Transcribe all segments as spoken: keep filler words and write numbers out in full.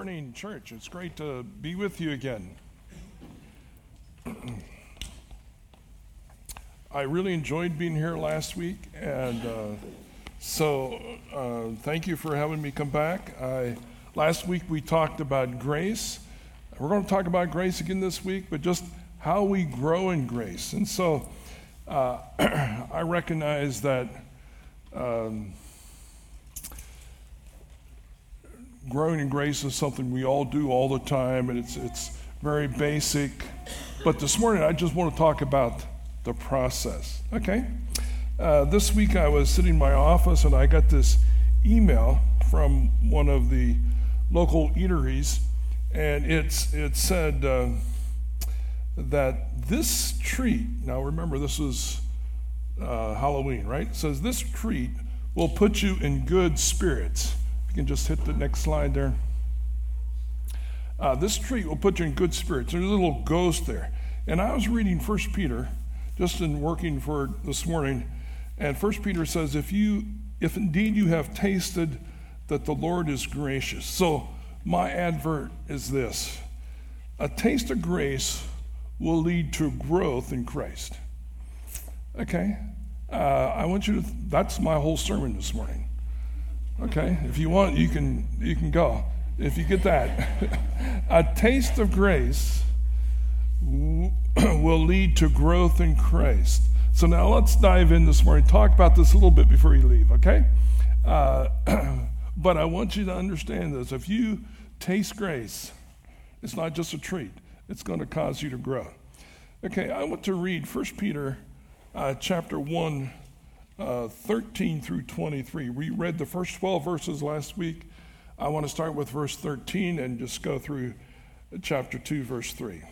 morning, church. It's great to be with you again. I really enjoyed being here last week, and uh, so uh, thank you for having me come back. I, last week we talked about grace. We're going to talk about grace again this week, but just how we grow in grace. And so uh, I recognize that um, growing in grace is something we all do all the time, and it's it's very basic. But this morning, I just want to talk about the process. Okay? Uh, this week, I was sitting in my office, and I got this email from one of the local eateries, and it's it said uh, that this treat. Now, remember, this was uh, Halloween, right? It says this treat will put you in good spirits. You can just hit the next slide there. Uh, this treat will put you in good spirits. There's a little ghost there. And I was reading First Peter, just in working for this morning, and First Peter says, if you, if indeed you have tasted that the Lord is gracious. So my advert is this: a taste of grace will lead to growth in Christ. Okay? Uh, I want you to, that's my whole sermon this morning. Okay, if you want, you can you can go. If you get that, a taste of grace w- will lead to growth in Christ. So now let's dive in this morning. Talk about this a little bit before you leave, okay? Uh, but I want you to understand this. If you taste grace, it's not just a treat. It's going to cause you to grow. Okay, I want to read First Peter uh, chapter one. Uh, thirteen through twenty-three. We read the first twelve verses last week. I want to start with verse thirteen and just go through chapter two, verse three.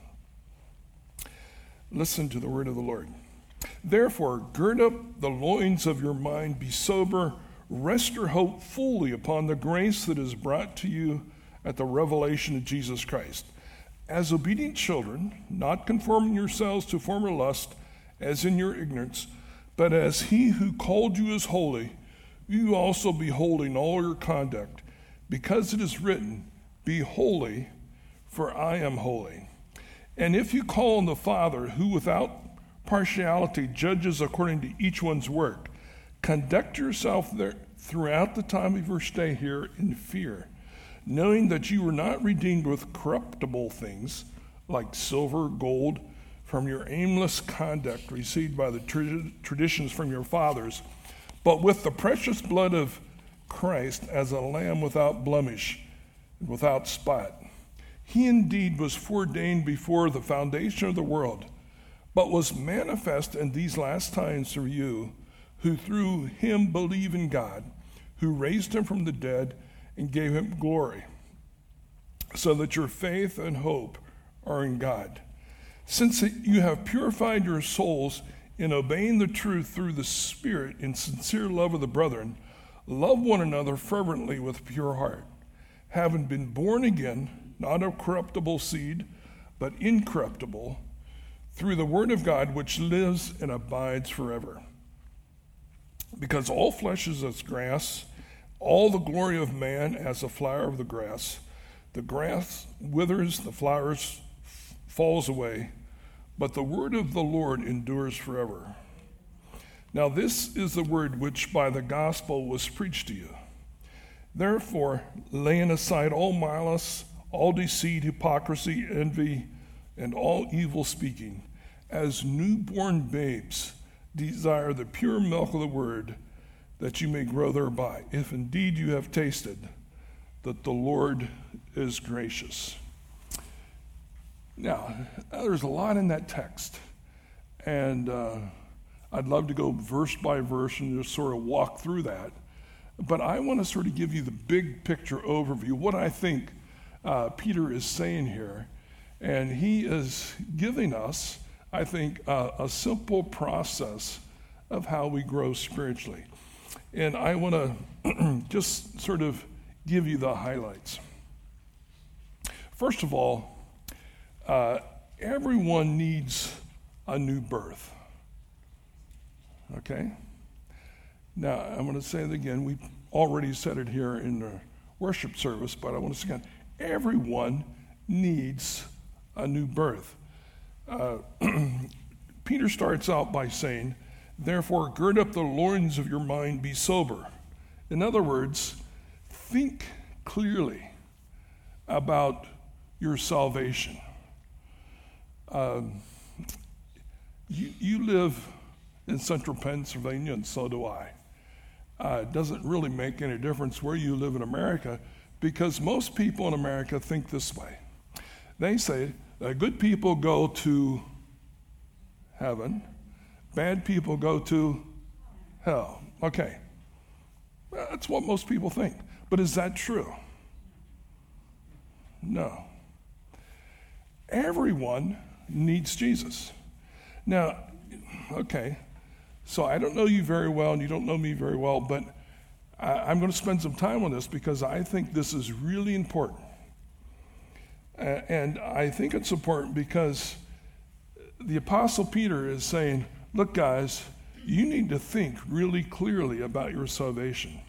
Listen to the word of the Lord. Therefore, gird up the loins of your mind, be sober, rest your hope fully upon the grace that is brought to you at the revelation of Jesus Christ. As obedient children, not conforming yourselves to former lust, as in your ignorance, but as he who called you is holy, you also be holy in all your conduct, because it is written, be holy, for I am holy. And if you call on the Father, who without partiality judges according to each one's work, conduct yourself there throughout the time of your stay here in fear, knowing that you were not redeemed with corruptible things, like silver, gold, from your aimless conduct received by the tra- traditions from your fathers, but with the precious blood of Christ as a lamb without blemish, without spot. He indeed was foreordained before the foundation of the world, but was manifest in these last times for you, who through him believe in God, who raised him from the dead and gave him glory, so that your faith and hope are in God. Since you have purified your souls in obeying the truth through the Spirit in sincere love of the brethren, love one another fervently with pure heart, having been born again, not of corruptible seed, but incorruptible, through the word of God which lives and abides forever. Because all flesh is as grass, all the glory of man as a flower of the grass. The grass withers, the flowers falls away, but the word of the Lord endures forever. Now this is the word which by the gospel was preached to you. Therefore, laying aside all malice, all deceit, hypocrisy, envy, and all evil speaking, as newborn babes desire the pure milk of the word, that you may grow thereby, if indeed you have tasted that the Lord is gracious. Now, there's a lot in that text, and uh, I'd love to go verse by verse and just sort of walk through that, but I want to sort of give you the big picture overview, what I think uh, Peter is saying here, and he is giving us, I think, uh, a simple process of how we grow spiritually, and I want to just sort of give you the highlights. First of all, Uh, everyone needs a new birth. Okay? Now, I'm going to say it again. We already said it here in the worship service, but I want to say again. Everyone needs a new birth. Uh, Peter starts out by saying, therefore, gird up the loins of your mind, be sober. In other words, think clearly about your salvation. Um, you, you live in central Pennsylvania, and so do I. Uh, it doesn't really make any difference where you live in America, because most people in America think this way. They say that good people go to heaven, bad people go to hell. Okay, that's what most people think. But is that true? No. Everyone needs Jesus. Now, okay, so I don't know you very well, and you don't know me very well, but I, I'm going to spend some time on this because I think this is really important. Uh, and I think it's important because the Apostle Peter is saying, look, guys, you need to think really clearly about your salvation.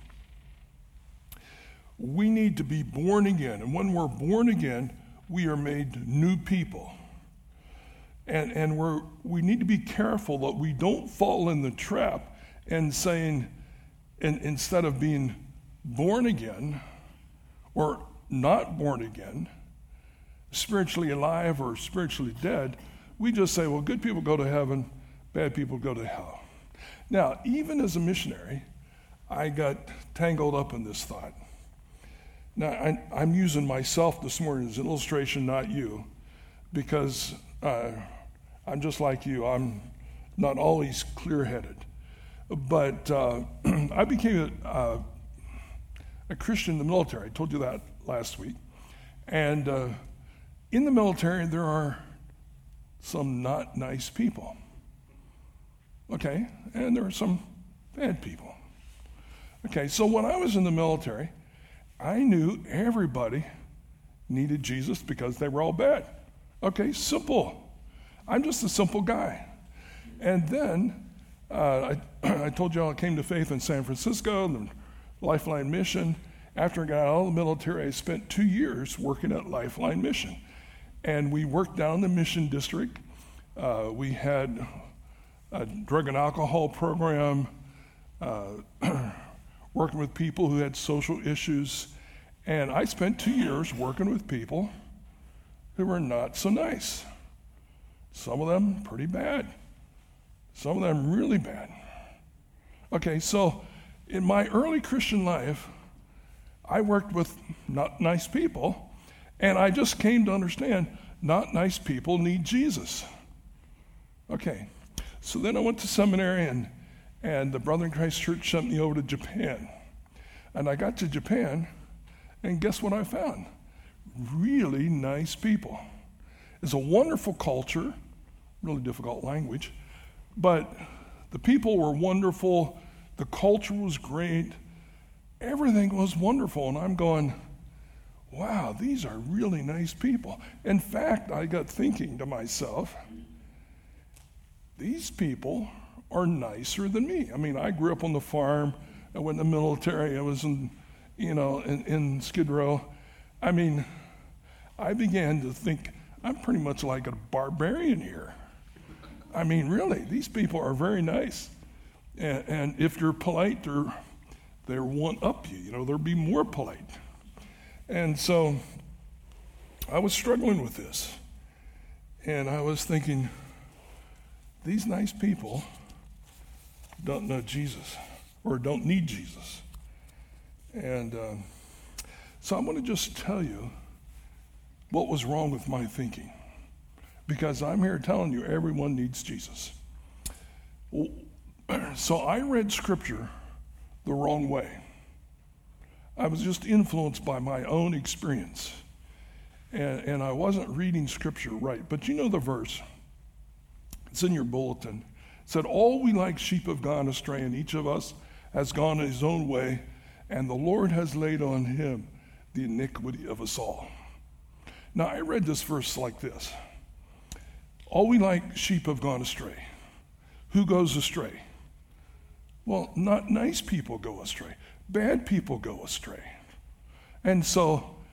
We need to be born again. And when we're born again, we are made new people. And, and we're, we need to be careful that we don't fall in the trap and saying, and instead of being born again or not born again, spiritually alive or spiritually dead, we just say, well, good people go to heaven, bad people go to hell. Now, even as a missionary, I got tangled up in this thought. Now, I, I'm using myself this morning as an illustration, not you, because uh, I'm just like you. I'm not always clear-headed. But uh, I became a, uh, a Christian in the military. I told you that last week. And uh, in the military, there are some not nice people. Okay? And there are some bad people. Okay, so when I was in the military, I knew everybody needed Jesus because they were all bad. Okay, simple. I'm just a simple guy. And then uh, I, I told you all I came to faith in San Francisco, the Lifeline Mission. After I got out of the military, I spent two years working at Lifeline Mission. And we worked down in the Mission District. Uh, we had a drug and alcohol program, uh, working with people who had social issues. And I spent two years working with people who were not so nice. Some of them pretty bad. Some of them really bad. Okay, so in my early Christian life, I worked with not nice people, and I just came to understand not nice people need Jesus. Okay, so then I went to seminary, and, and the Brethren Christ Church sent me over to Japan. And I got to Japan, and guess what I found? Really nice people. It's a wonderful culture, really difficult language, but the people were wonderful, the culture was great, everything was wonderful, and I'm going, wow, these are really nice people. In fact, I got thinking to myself, these people are nicer than me. I mean, I grew up on the farm, I went in the military, I was in, you know, in, in Skid Row. I mean, I began to think, I'm pretty much like a barbarian here. I mean, really, these people are very nice. And, and if you're polite, they're, they're one up you, you know, they'll be more polite. And so I was struggling with this. And I was thinking, these nice people don't know Jesus or don't need Jesus. And uh, so I'm going to just tell you what was wrong with my thinking, because I'm here telling you everyone needs Jesus. So I read Scripture the wrong way. I was just influenced by my own experience, and, and I wasn't reading Scripture right. But you know the verse. It's in your bulletin. It said, all we like sheep have gone astray, and each of us has gone his own way, and the Lord has laid on him the iniquity of us all. Now, I read this verse like this. All we like sheep have gone astray. Who goes astray? Well, not nice people go astray. Bad people go astray. And so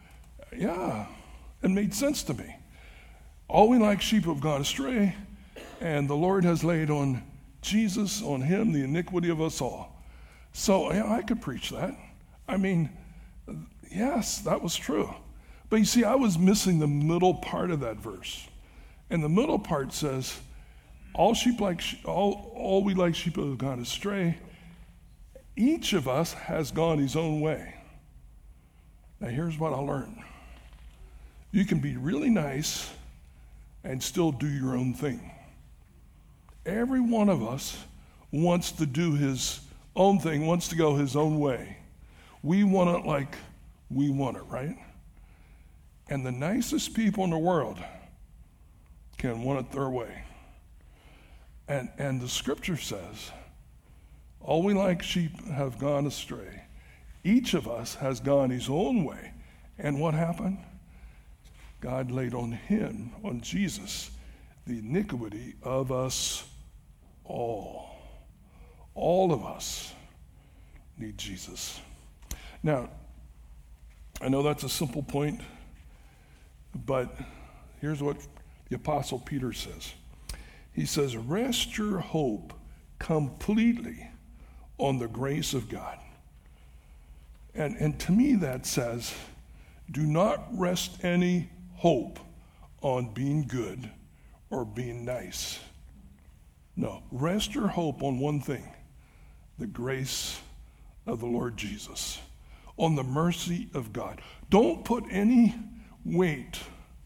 Yeah, it made sense to me. All we like sheep have gone astray, and the Lord has laid on Jesus, on him, the iniquity of us all. So yeah, I could preach that. I mean, yes, that was true. But you see, I was missing the middle part of that verse. And the middle part says, all sheep like all, all we like sheep have gone astray. Each of us has gone his own way. Now here's what I learned. You can be really nice and still do your own thing. Every one of us wants to do his own thing, wants to go his own way. We want it like we want it, right? And the nicest people in the world can want it their way. And, and the scripture says, all we like sheep have gone astray. Each of us has gone his own way. And what happened? God laid on him, on Jesus, the iniquity of us all. All of us need Jesus. Now, I know that's a simple point, but here's what the Apostle Peter says. He says, rest your hope completely on the grace of God. And, and to me that says, do not rest any hope on being good or being nice. No, rest your hope on one thing, the grace of the Lord Jesus, on the mercy of God. Don't put any weight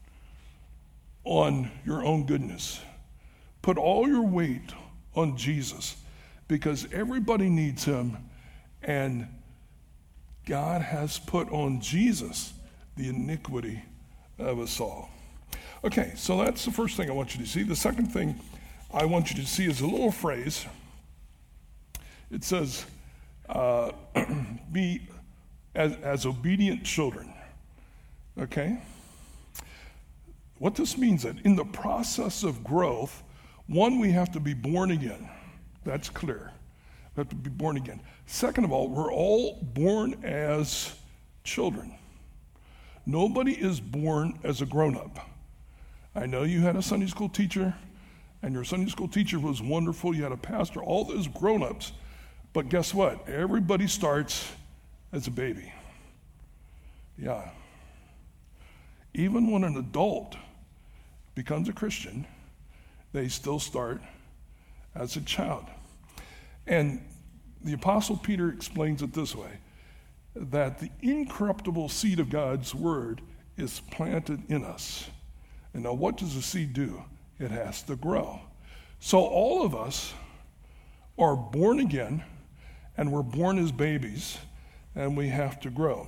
on your own goodness. Put all your weight on Jesus, because everybody needs him, and God has put on Jesus the iniquity of us all. Okay, so that's the first thing I want you to see. The second thing I want you to see is a little phrase. It says, uh, be as, as obedient children. Okay? What this means is that in the process of growth, one, we have to be born again. That's clear. We have to be born again. Second of all, we're all born as children. Nobody is born as a grown-up. I know you had a Sunday school teacher, and your Sunday school teacher was wonderful. You had a pastor, all those grown-ups. But guess what? Everybody starts as a baby. Yeah. Even when an adult becomes a Christian, they still start as a child. And the Apostle Peter explains it this way, that the incorruptible seed of God's word is planted in us. And now what does the seed do? It has to grow. So all of us are born again, and we're born as babies, and we have to grow.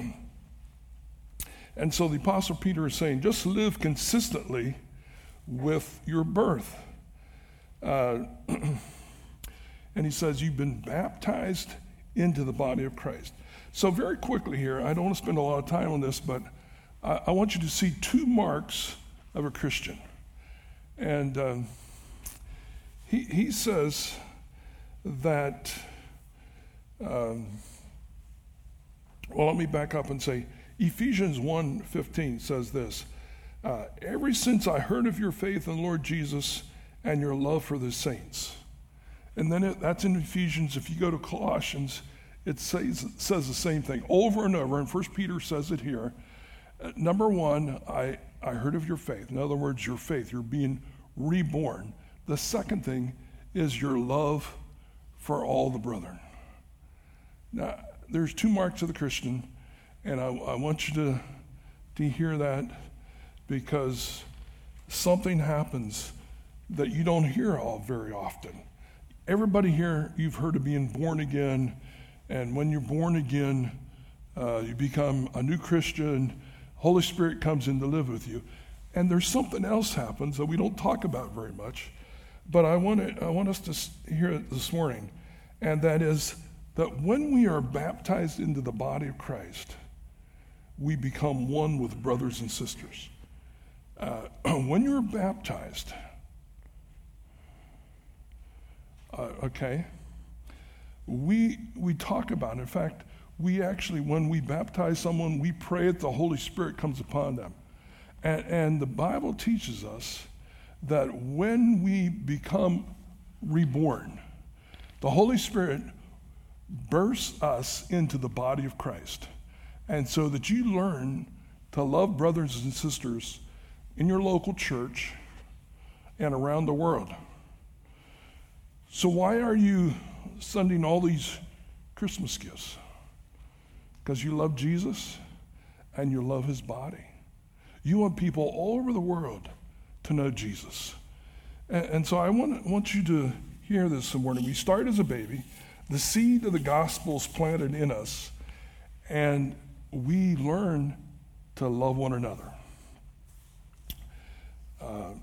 And so the Apostle Peter is saying, just live consistently with your birth. Uh, and he says, you've been baptized into the body of Christ. So very quickly here, I don't want to spend a lot of time on this, but I, I want you to see two marks of a Christian. And um, he, he says that, um, well, let me back up and say, Ephesians one fifteen says this, uh, ever since I heard of your faith in the Lord Jesus and your love for the saints. And then it, that's in Ephesians. If you go to Colossians, it says, it says the same thing over and over, and First Peter says it here. Uh, number one, I, I heard of your faith. In other words, your faith, you're being reborn. The second thing is your love for all the brethren. Now, there's two marks of the Christian, and I, I want you to, to hear that, because something happens that you don't hear all very often. Everybody here, you've heard of being born again, and when you're born again, uh, you become a new Christian. Holy Spirit comes in to live with you. And there's something else happens that we don't talk about very much, but I want to, I want us to hear it this morning, and that is that when we are baptized into the body of Christ, we become one with brothers and sisters. Uh, when you're baptized, uh, okay, we we talk about, in fact, we actually, when we baptize someone, we pray that the Holy Spirit comes upon them. And, and the Bible teaches us that when we become reborn, the Holy Spirit bursts us into the body of Christ. And so that you learn to love brothers and sisters in your local church and around the world. So why are you sending all these Christmas gifts? Because you love Jesus and you love his body. You want people all over the world to know Jesus. And, and so I want, want you to hear this this morning. We start as a baby. The seed of the gospel is planted in us, and we learn to love one another. Uh,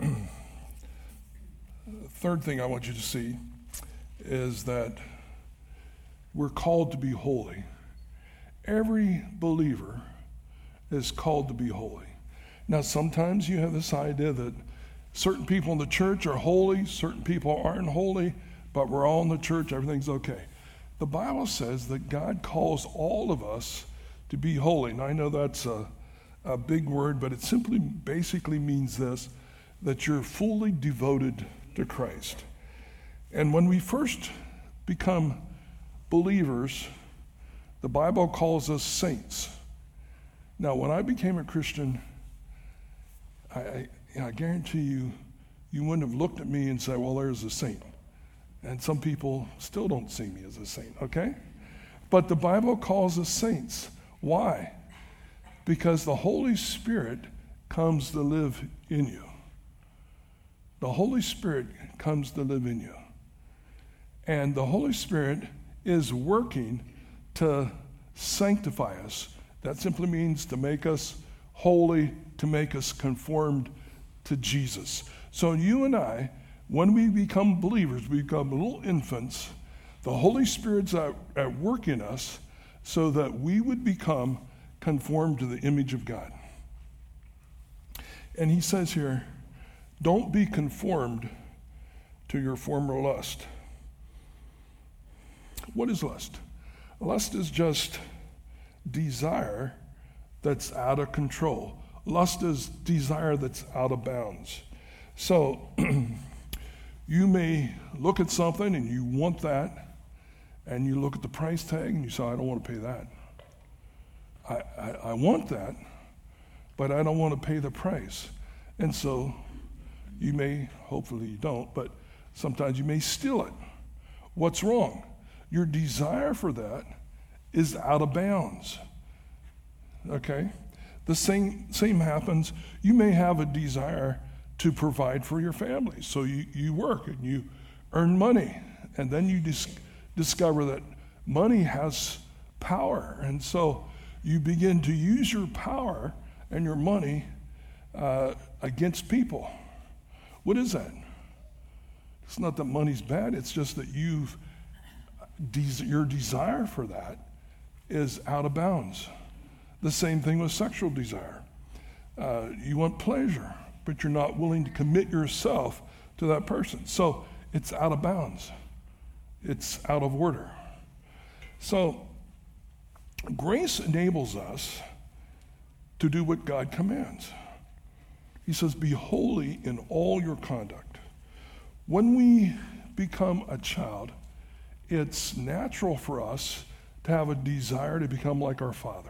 third thing I want you to see is that we're called to be holy. Every believer is called to be holy. Now, sometimes you have this idea that certain people in the church are holy, certain people aren't holy, but we're all in the church, everything's okay. The Bible says that God calls all of us to be holy. And I know that's a, a big word, but it simply basically means this, that you're fully devoted to Christ. And when we first become believers, the Bible calls us saints. Now, when I became a Christian, I, I, I guarantee you, you wouldn't have looked at me and said, well, there's a saint. And some people still don't see me as a saint, okay? But the Bible calls us saints. Why? Because the Holy Spirit comes to live in you. The Holy Spirit comes to live in you. And the Holy Spirit is working to sanctify us. That simply means to make us holy, to make us conformed to Jesus. So you and I, when we become believers, we become little infants, the Holy Spirit's at, at work in us so that we would become conformed to the image of God. And he says here, don't be conformed to your former lust. What is lust? Lust is just desire that's out of control. Lust is desire that's out of bounds. So you may look at something and you want that, and you look at the price tag and you say, I don't want to pay that. I, I, I want that, but I don't want to pay the price. And so you may, hopefully you don't, but sometimes you may steal it. What's wrong? Your desire for that is out of bounds. Okay? The same same happens. You may have a desire to provide for your family. So you, you work and you earn money. And then you dis- discover that money has power. And so you begin to use your power and your money uh, against people. What is that? It's not that money's bad. It's just that you've des- your desire for that is out of bounds. The same thing with sexual desire. Uh, you want pleasure, but you're not willing to commit yourself to that person. So it's out of bounds. It's out of order. So grace enables us to do what God commands. He says, be holy in all your conduct. When we become a child, it's natural for us to have a desire to become like our Father.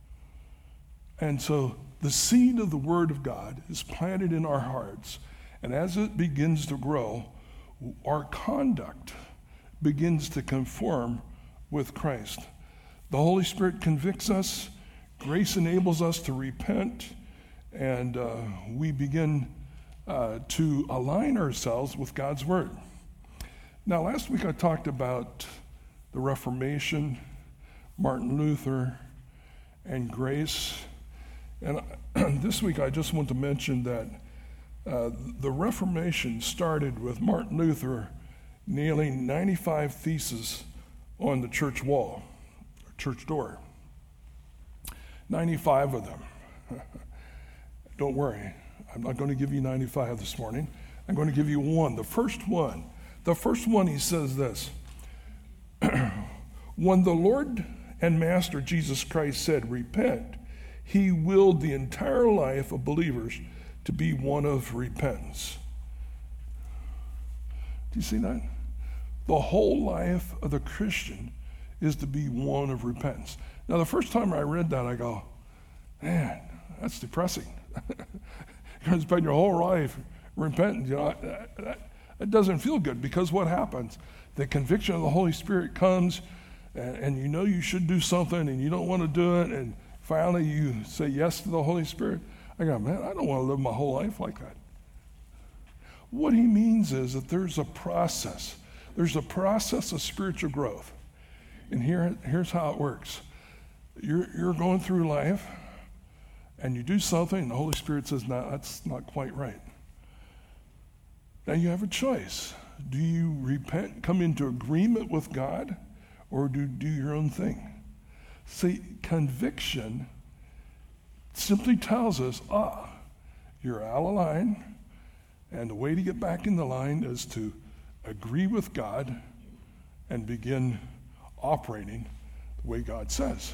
And so the seed of the Word of God is planted in our hearts, and as it begins to grow, our conduct begins to conform with Christ. The Holy Spirit convicts us, grace enables us to repent, and uh, we begin uh, to align ourselves with God's Word. Now, last week I talked about the Reformation, Martin Luther, and grace. And this week I just want to mention that uh, the Reformation started with Martin Luther nailing ninety-five theses on the church wall, church door. ninety-five of them. Don't worry, I'm not going to give you ninety-five this morning. I'm going to give you one. The first one, the first one he says this, when the Lord and Master Jesus Christ said, repent, he willed the entire life of believers to be one of repentance. Do you see that? The whole life of the Christian is to be one of repentance. Now, the first time I read that, I go, man, that's depressing. You're going to spend your whole life repenting. You know, that, that, that doesn't feel good, because what happens? The conviction of the Holy Spirit comes, and, and you know you should do something, and you don't want to do it, and finally you say yes to the Holy Spirit. I go, man, I don't want to live my whole life like that. What he means is that there's a process. There's a process of spiritual growth. And here, here's how it works. You're, you're going through life, and you do something, and the Holy Spirit says, no, that's not quite right. Now you have a choice. Do you repent, come into agreement with God, or do you do your own thing? See, conviction simply tells us, ah, you're out of line, and the way to get back in the line is to agree with God and begin operating the way God says.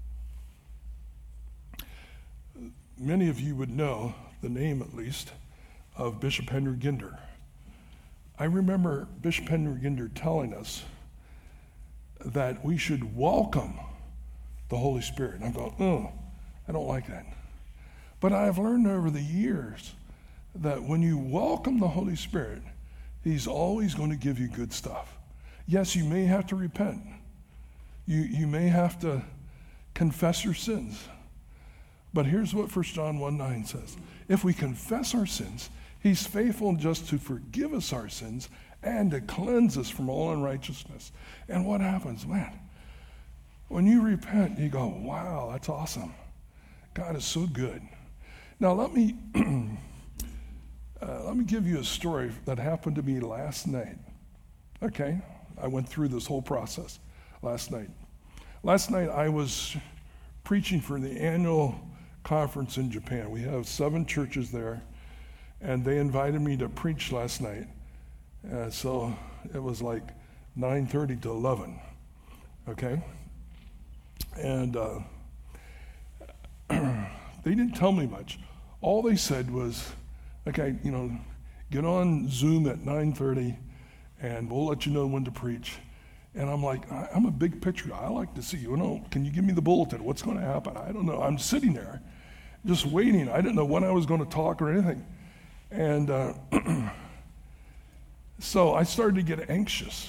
Many of you would know the name, at least, of Bishop Henry Ginder. I remember Bishop Henry Ginder telling us that we should welcome the Holy Spirit. And I'm going, oh, I don't like that. But I've learned over the years that when you welcome the Holy Spirit, he's always going to give you good stuff. Yes, you may have to repent. You, you may have to confess your sins. But here's what First John one nine says. If we confess our sins, he's faithful and just to forgive us our sins and to cleanse us from all unrighteousness. And what happens? Man, when you repent, you go, wow, that's awesome. God is so good. Now let me uh, let me give you a story that happened to me last night. Okay, I went through this whole process last night. Last night I was preaching for the annual conference in Japan. We have seven churches there, and they invited me to preach last night. Uh, so it was like nine thirty to eleven, okay? And uh, they didn't tell me much. All they said was, okay, you know, get on Zoom at nine thirty, and we'll let you know when to preach. And I'm like, I'm a big picture guy. I like to see, you know, can you give me the bulletin? What's going to happen? I don't know. I'm sitting there just waiting. I didn't know when I was going to talk or anything. And uh, so I started to get anxious.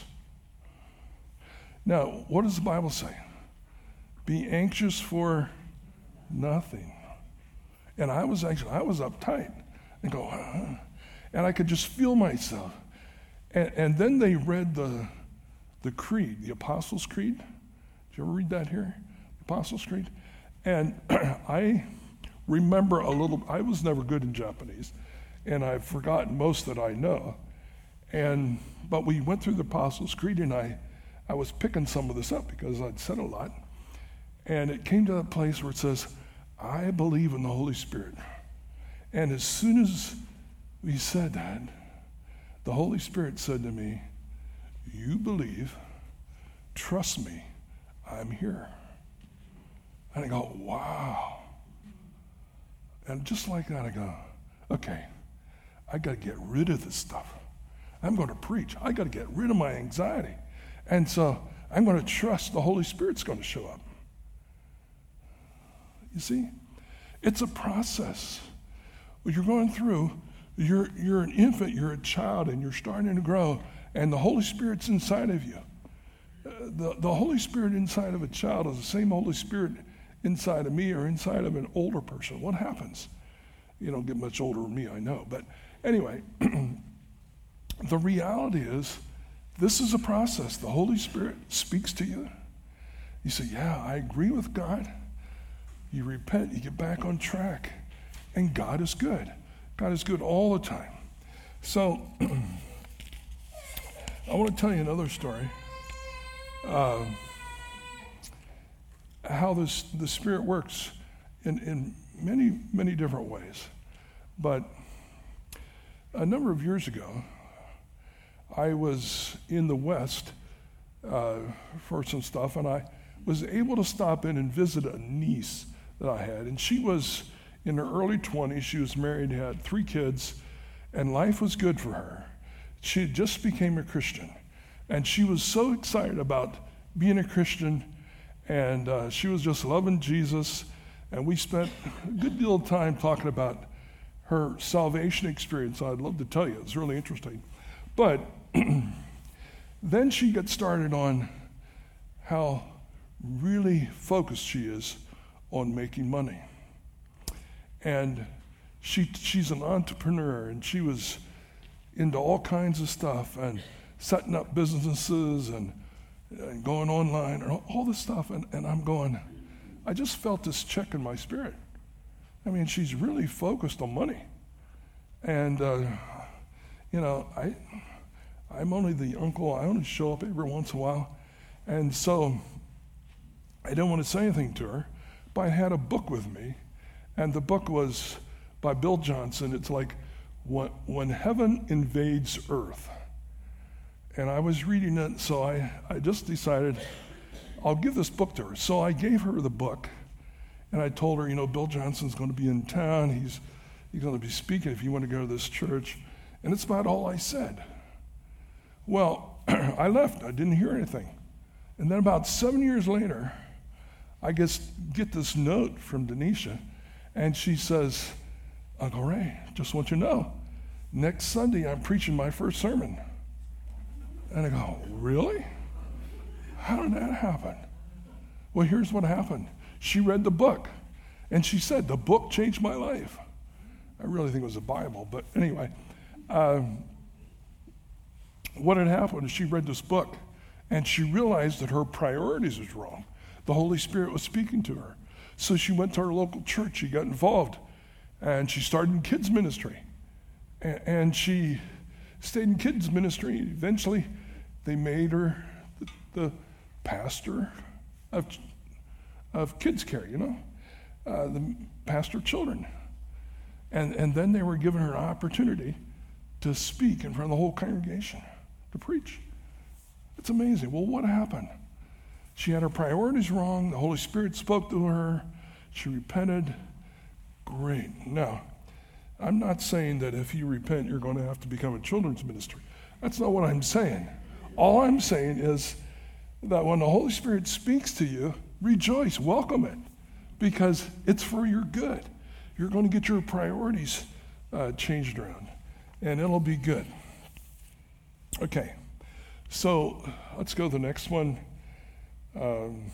Now, what does the Bible say? Be anxious for nothing. And I was anxious. I was uptight. And go, huh? And I could just feel myself. And, and then they read the the creed, the Apostles' Creed. Did you ever read that here? The Apostles' Creed? And I remember a little, I was never good in Japanese, and I've forgotten most that I know. And but we went through the Apostles' Creed, and I, I was picking some of this up because I'd said a lot. And it came to that place where it says, I believe in the Holy Spirit. And as soon as we said that, the Holy Spirit said to me, you believe, trust me, I'm here. And I go, wow. And just like that, I go, okay, I got to get rid of this stuff. I'm going to preach. I got to get rid of my anxiety. And so I'm going to trust the Holy Spirit's going to show up. You see? It's a process. When you're going through, you're, you're an infant, you're a child, and you're starting to grow. And the Holy Spirit's inside of you. Uh, the, the Holy Spirit inside of a child is the same Holy Spirit inside of me or inside of an older person. What happens? You don't get much older than me, I know. But anyway, the reality is this is a process. The Holy Spirit speaks to you. You say, yeah, I agree with God. You repent, you get back on track. And God is good. God is good all the time. So I want to tell you another story. Uh, how this the Spirit works in, in many, many different ways. But a number of years ago, I was in the West uh, for some stuff, and I was able to stop in and visit a niece that I had. And she was in her early twenties. She was married, had three kids, and life was good for her. She had just became a Christian. And she was so excited about being a Christian, and uh, she was just loving Jesus. And we spent a good deal of time talking about her salvation experience. I'd love to tell you. It's really interesting. But then she got started on how really focused she is on making money. And she she's an entrepreneur, and she was into all kinds of stuff and setting up businesses and, and going online and all, all this stuff. And, and I'm going, I just felt this check in my spirit. I mean, she's really focused on money. And, uh, you know, I, I'm only the uncle. I only show up every once in a while. And so I didn't want to say anything to her, but I had a book with me. And the book was by Bill Johnson. It's like When, when Heaven Invades Earth. And I was reading it, so I, I just decided I'll give this book to her. So I gave her the book, and I told her, you know, Bill Johnson's going to be in town. He's, he's going to be speaking if you want to go to this church. And it's about all I said. Well, I left. I didn't hear anything. And then about seven years later, I guess get this note from Denisha, and she says, Uncle Ray, just want you to know, next Sunday I'm preaching my first sermon. And I go, really? How did that happen? Well, here's what happened. She read the book, and she said, the book changed my life. I really think it was the Bible, but anyway. Um, what had happened is she read this book, and she realized that her priorities was wrong. The Holy Spirit was speaking to her. So she went to her local church. She got involved. And she started in kids ministry. And she stayed in kids ministry. Eventually, they made her the, the pastor of, of kids care, you know, uh, the pastor of children. And, and then they were giving her an opportunity to speak in front of the whole congregation, to preach. It's amazing. Well, what happened? She had her priorities wrong. The Holy Spirit spoke to her. She repented. Great. Now, I'm not saying that if you repent, you're going to have to become a children's ministry. That's not what I'm saying. All I'm saying is that when the Holy Spirit speaks to you, rejoice, welcome it, because it's for your good. You're going to get your priorities uh, changed around, and it'll be good. Okay, so let's go to the next one. Um,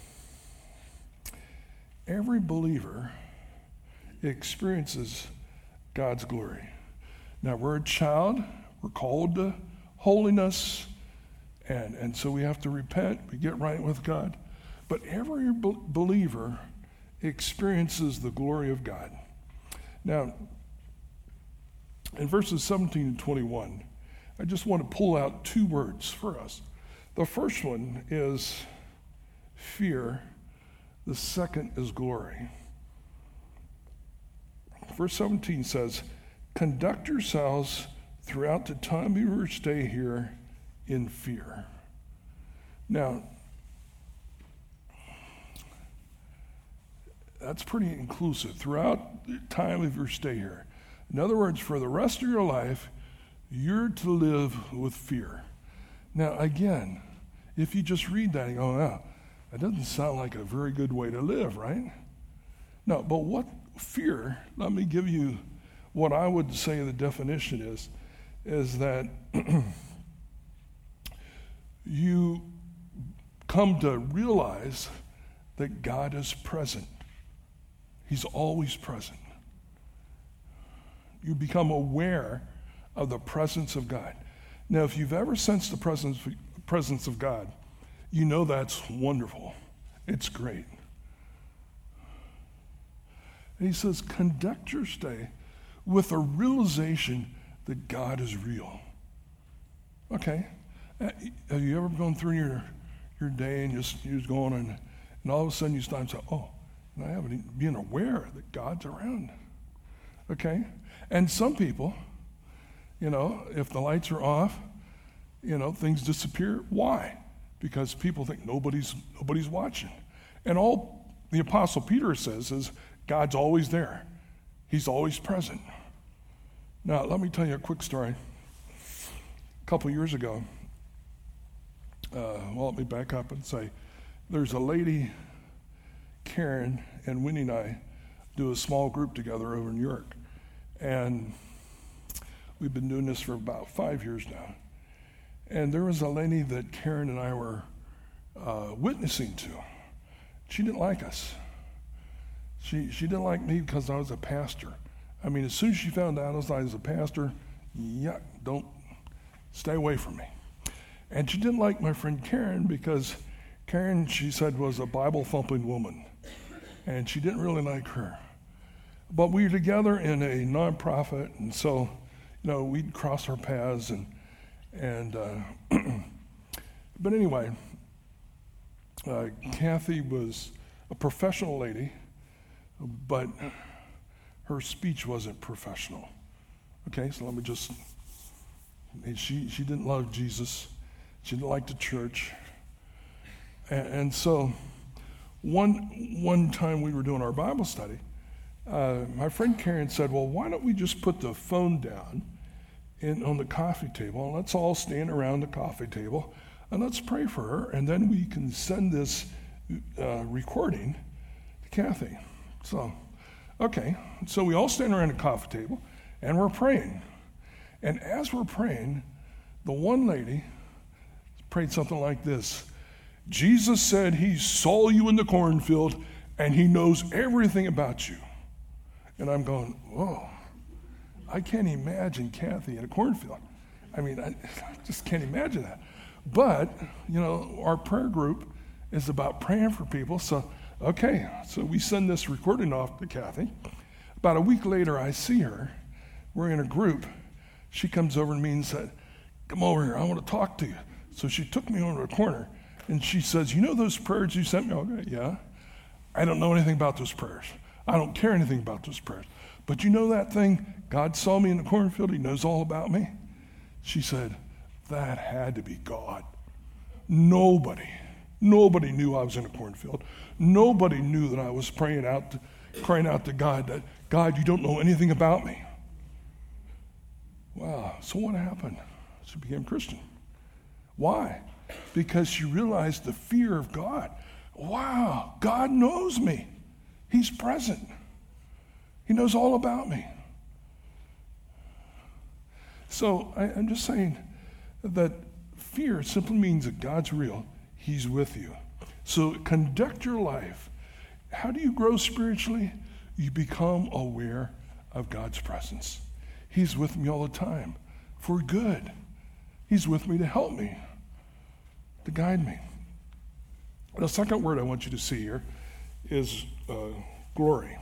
every believer experiences God's glory. Now, we're a child. We're called to holiness, and, and so we have to repent. We get right with God. But every be- believer experiences the glory of God. Now, in verses seventeen and twenty-one, I just want to pull out two words for us. The first one is fear. The second is glory. Verse seventeen says, conduct yourselves throughout the time of your stay here in fear. Now, that's pretty inclusive. Throughout the time of your stay here. In other words, for the rest of your life, you're to live with fear. Now, again, if you just read that and go, oh, that doesn't sound like a very good way to live, right? No, but what fear, let me give you what I would say the definition is, is that you come to realize that God is present. He's always present. You become aware of the presence of God. Now, if you've ever sensed the presence, presence of God, you know that's wonderful. It's great. And he says, conduct your stay with a realization that God is real. Okay. Have you ever gone through your your day and just you're just going and, and all of a sudden you stop and say, oh, and I haven't even been aware that God's around. Okay? And some people, you know, if the lights are off, you know, things disappear. Why? Because people think nobody's nobody's watching. And all the Apostle Peter says is God's always there. He's always present. Now, let me tell you a quick story. A couple years ago, uh, well, let me back up and say, there's a lady, Karen, and Winnie and I do a small group together over in New York. And we've been doing this for about five years now. And there was a lady that Karen and I were uh, witnessing to. She didn't like us. She she didn't like me because I was a pastor. I mean, as soon as she found out I was a pastor, yuck, don't, stay away from me. And she didn't like my friend Karen because Karen, she said, was a Bible-thumping woman. And she didn't really like her. But we were together in a nonprofit, and so, you know, we'd cross our paths. And, and uh, but anyway, uh, Kathy was a professional lady, but her speech wasn't professional. Okay, so let me just, she, she didn't love Jesus. She didn't like the church. And, and so one, one time we were doing our Bible study, uh, my friend Karen said, well, why don't we just put the phone down in, on the coffee table, and let's all stand around the coffee table, and let's pray for her, and then we can send this uh, recording to Kathy. So, okay, so we all stand around the coffee table, and we're praying. And as we're praying, the one lady prayed something like this: Jesus said he saw you in the cornfield, and he knows everything about you. And I'm going, whoa, I can't imagine Kathy in a cornfield. I mean, I, I just can't imagine that. But, you know, our prayer group is about praying for people, so okay, so we send this recording off to Kathy. About a week later, I see her. We're in a group. She comes over to me and said, come over here, I want to talk to you. So she took me over to a corner, and she says, you know those prayers you sent me? Okay, yeah. I don't know anything about those prayers. I don't care anything about those prayers. But you know that thing, God saw me in the cornfield, he knows all about me? She said, that had to be God. Nobody, nobody knew I was in a cornfield. Nobody knew that I was praying out, to, crying out to God that, God, you don't know anything about me. Wow, so what happened? She became a Christian. Why? Because she realized the fear of God. Wow, God knows me. He's present. He knows all about me. So I, I'm just saying that fear simply means that God's real. He's with you. So conduct your life. How do you grow spiritually? You become aware of God's presence. He's with me all the time for good. He's with me to help me, to guide me. The second word I want you to see here is uh, glory.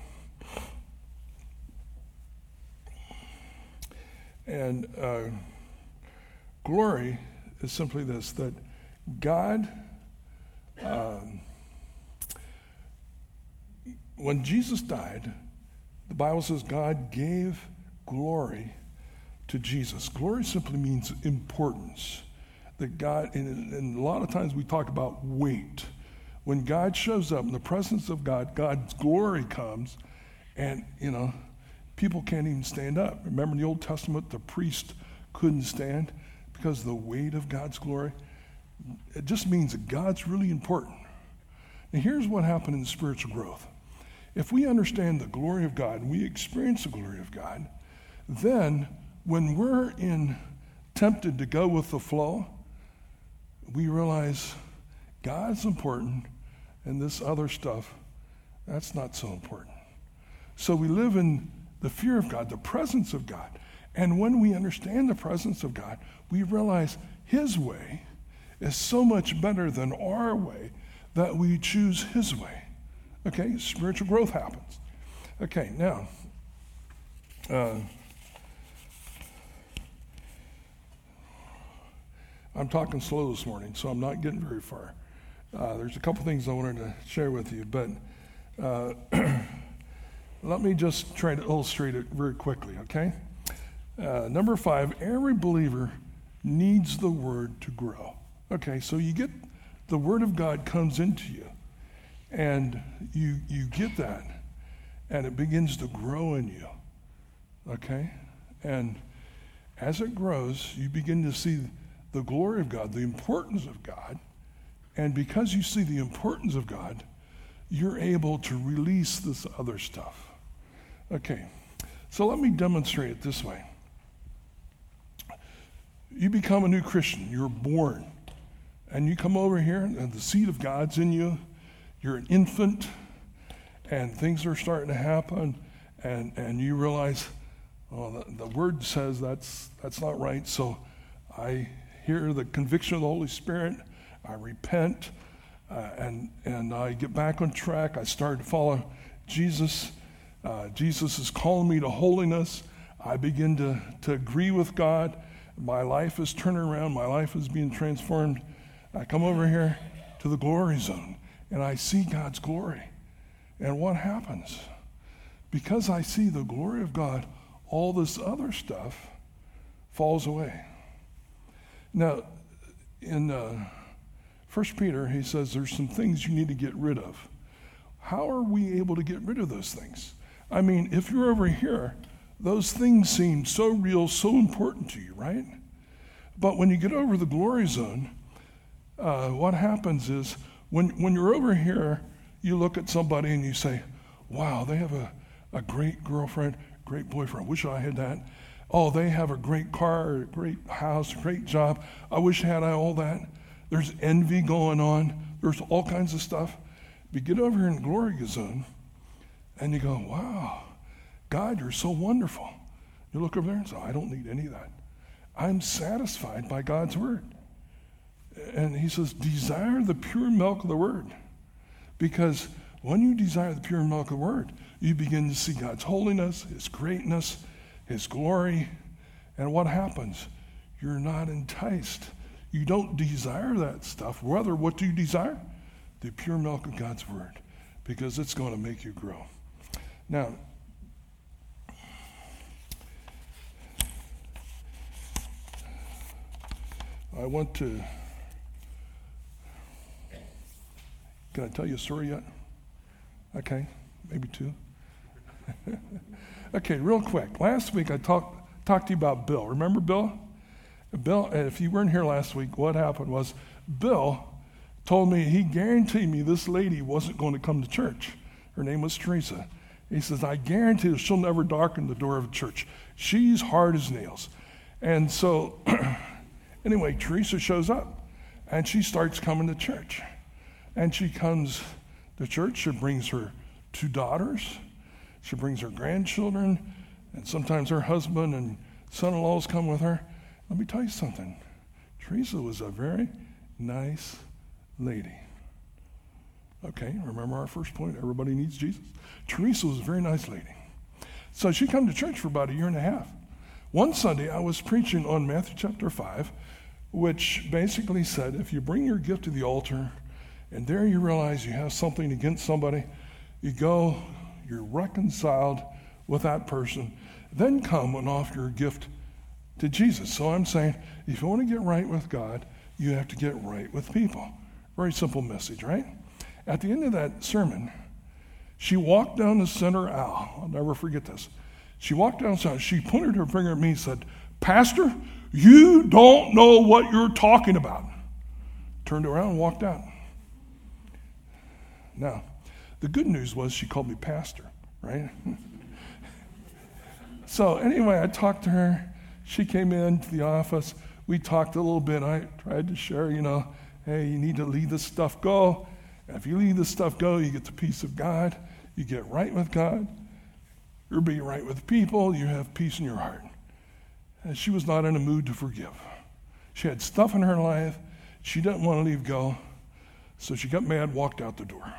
And uh, glory is simply this, that God, um, when Jesus died, the Bible says God gave glory to Jesus. Glory simply means importance. That God, and, and a lot of times we talk about weight. When God shows up in the presence of God, God's glory comes, and, you know, people can't even stand up. Remember in the Old Testament, the priest couldn't stand because of the weight of God's glory. It just means that God's really important. Now here's what happened in spiritual growth. If we understand the glory of God, and we experience the glory of God, then when we're in tempted to go with the flow, we realize God's important and this other stuff, that's not so important. So we live in the fear of God, the presence of God. And when we understand the presence of God, we realize his way is so much better than our way that we choose his way. Okay, spiritual growth happens. Okay, now, uh, I'm talking slow this morning, so I'm not getting very far. Uh, there's a couple things I wanted to share with you, but uh, let me just try to illustrate it very quickly, okay? Uh, number five, every believer needs the word to grow. Okay, so you get, the word of God comes into you, And you you get that, and it begins to grow in you, okay? And as it grows, you begin to see the glory of God, the importance of God, and because you see the importance of God, you're able to release this other stuff. Okay, so let me demonstrate it this way. You become a new Christian, you're born, and you come over here, and the seed of God's in you. You're an infant, and things are starting to happen, and, and you realize, oh, the, the word says that's that's not right, so I hear the conviction of the Holy Spirit, I repent, uh, and, and I get back on track. I start to follow Jesus. Uh, Jesus is calling me to holiness. I begin to, to agree with God. My life is turning around. My life is being transformed. I come over here to the glory zone, and I see God's glory. And what happens? Because I see the glory of God, all this other stuff falls away. Now, in uh, First Peter, he says there's some things you need to get rid of. How are we able to get rid of those things? I mean, if you're over here, those things seem so real, so important to you, right? But when you get over the glory zone, uh, what happens is, When when you're over here, you look at somebody and you say, wow, they have a, a great girlfriend, great boyfriend. I wish I had that. Oh, they have a great car, a great house, a great job. I wish I had all that. There's envy going on. There's all kinds of stuff. But you get over here in the glory zone and you go, wow, God, you're so wonderful. You look over there and say, I don't need any of that. I'm satisfied by God's word. And he says, desire the pure milk of the word. Because when you desire the pure milk of the word, you begin to see God's holiness, his greatness, his glory. And what happens? You're not enticed. You don't desire that stuff. Rather, what do you desire? The pure milk of God's word. Because it's going to make you grow. Now, I want to... Can I tell you a story yet? Okay, maybe two. Okay, real quick. Last week I talked talked to you about Bill. Remember Bill? Bill, if you weren't here last week, what happened was Bill told me, he guaranteed me this lady wasn't going to come to church. Her name was Teresa. He says, I guarantee she'll never darken the door of a church. She's hard as nails. And so, anyway, Teresa shows up, and she starts coming to church. And she comes to church. She brings her two daughters. She brings her grandchildren, and sometimes her husband and son-in-laws come with her. Let me tell you something. Teresa was a very nice lady. Okay, remember our first point, everybody needs Jesus? Teresa was a very nice lady. So she came to church for about a year and a half. One Sunday, I was preaching on Matthew chapter five, which basically said, if you bring your gift to the altar, and there you realize you have something against somebody, you go, you're reconciled with that person, then come and offer your gift to Jesus. So I'm saying, if you want to get right with God, you have to get right with people. Very simple message, right? At the end of that sermon, she walked down the center aisle. I'll never forget this. She walked down the center. She pointed her finger at me and said, Pastor, you don't know what you're talking about. Turned around and walked out. Now, the good news was she called me pastor, right? So anyway, I talked to her. She came into the office. We talked a little bit. I tried to share, you know, hey, you need to leave this stuff go. And if you leave this stuff go, you get the peace of God. You get right with God. You're being right with people. You have peace in your heart. And she was not in a mood to forgive. She had stuff in her life. She didn't want to leave go. So she got mad, walked out the door.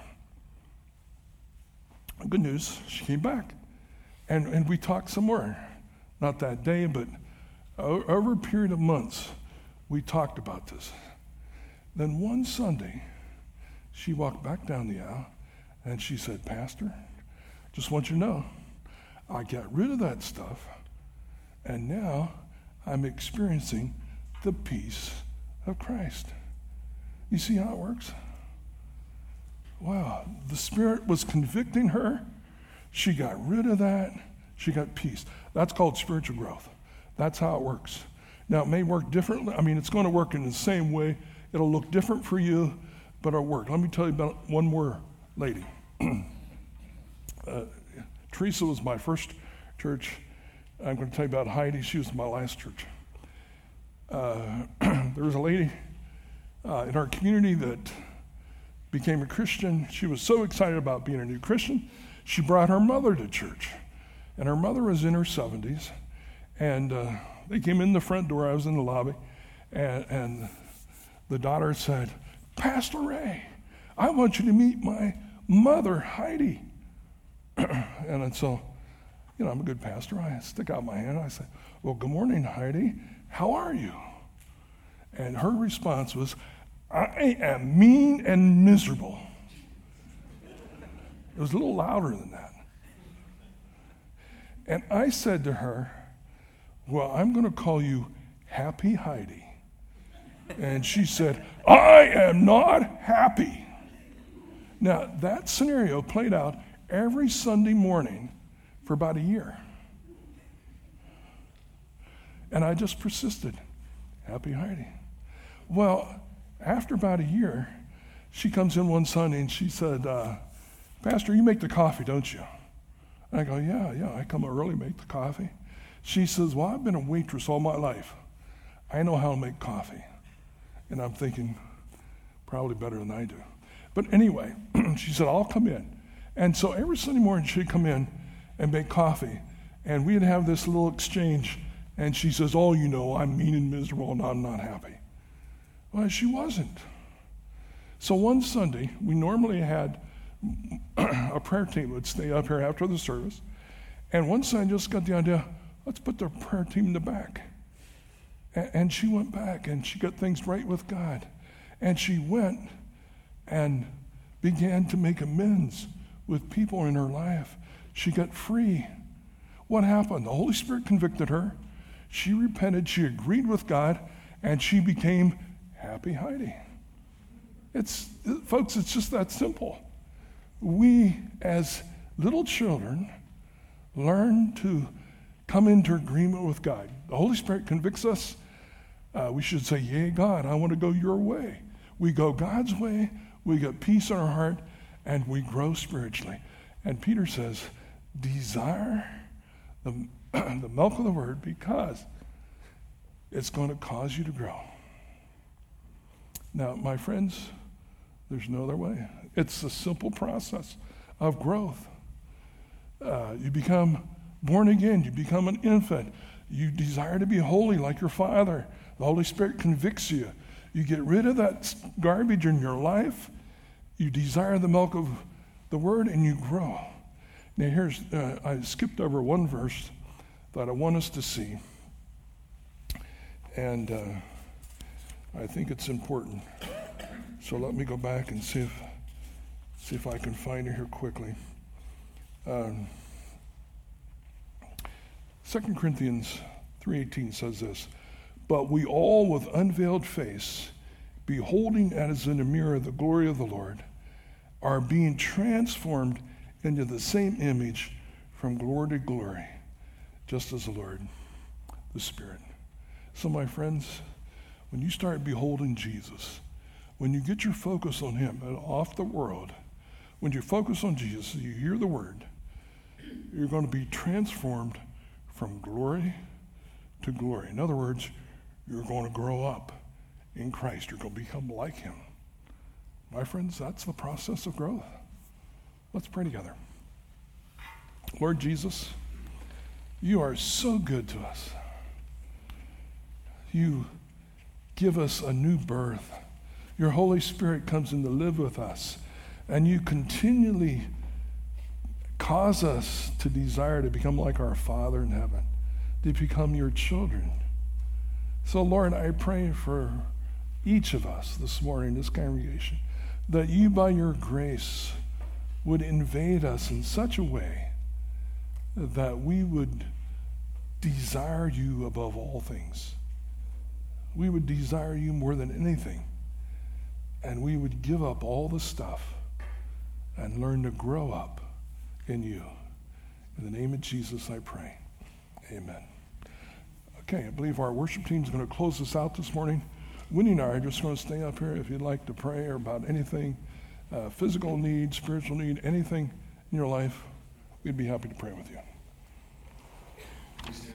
Good news, she came back. And, and we talked some more. Not that day, but over a period of months, we talked about this. Then one Sunday, she walked back down the aisle, and she said, Pastor, just want you to know, I got rid of that stuff, and now I'm experiencing the peace of Christ. You see how it works? Wow, the Spirit was convicting her. She got rid of that. She got peace. That's called spiritual growth. That's how it works. Now, it may work differently. I mean, it's going to work in the same way. It'll look different for you, but it'll work. Let me tell you about one more lady. uh, Teresa was my first church. I'm going to tell you about Heidi. She was my last church. Uh, there was a lady uh, in our community that became a Christian. She was so excited about being a new Christian, she brought her mother to church. And her mother was in her seventies. And uh, they came in the front door. I was in the lobby. And, and the daughter said, Pastor Ray, I want you to meet my mother, Heidi. And so, you know, I'm a good pastor. I stick out my hand. I say, well, good morning, Heidi. How are you? And her response was, I am mean and miserable. It was a little louder than that. And I said to her, well, I'm going to call you Happy Heidi. And she said, I am not happy. Now, that scenario played out every Sunday morning for about a year. And I just persisted. Happy Heidi. Well, after about a year, she comes in one Sunday and she said, uh, Pastor, you make the coffee, don't you? I go, yeah, yeah, I come early, make the coffee. She says, well, I've been a waitress all my life. I know how to make coffee. And I'm thinking, probably better than I do. But anyway, she said, I'll come in. And so every Sunday morning she'd come in and make coffee. And we'd have this little exchange. And she says, oh, you know, I'm mean and miserable and I'm not happy. Well, she wasn't. So one Sunday, we normally had a prayer team would stay up here after the service. And one Sunday I just got the idea, let's put the prayer team in the back. And she went back and she got things right with God. And she went and began to make amends with people in her life. She got free. What happened? The Holy Spirit convicted her. She repented, she agreed with God, and she became Happy Heidi. It's, folks, it's just that simple. We, as little children, learn to come into agreement with God. The Holy Spirit convicts us. Uh, we should say, yea, God, I want to go your way. We go God's way, we get peace in our heart, and we grow spiritually. And Peter says, desire the, the milk of the word because it's going to cause you to grow. Now, my friends, there's no other way. It's a simple process of growth. Uh, you become born again. You become an infant. You desire to be holy like your Father. The Holy Spirit convicts you. You get rid of that garbage in your life. You desire the milk of the Word, and you grow. Now, here's, uh, I skipped over one verse that I want us to see. And uh, I think it's important. So let me go back and see if see if I can find it here quickly. Um, Second Corinthians three eighteen says this, but we all with unveiled face, beholding as in a mirror the glory of the Lord, are being transformed into the same image from glory to glory, just as the Lord, the Spirit. So my friends, when you start beholding Jesus, when you get your focus on him and off the world, when you focus on Jesus, you hear the word, you're going to be transformed from glory to glory. In other words, you're going to grow up in Christ. You're going to become like him. My friends, that's the process of growth. Let's pray together. Lord Jesus, you are so good to us. You give us a new birth. Your Holy Spirit comes in to live with us, and you continually cause us to desire to become like our Father in heaven, to become your children. So, Lord, I pray for each of us this morning, this congregation, that you, by your grace, would invade us in such a way that we would desire you above all things. We would desire you more than anything. And we would give up all the stuff and learn to grow up in you. In the name of Jesus, I pray. Amen. Okay, I believe our worship team is going to close us out this morning. Winnie and I are just going to stay up here if you'd like to pray or about anything, uh, physical need, spiritual need, anything in your life. We'd be happy to pray with you.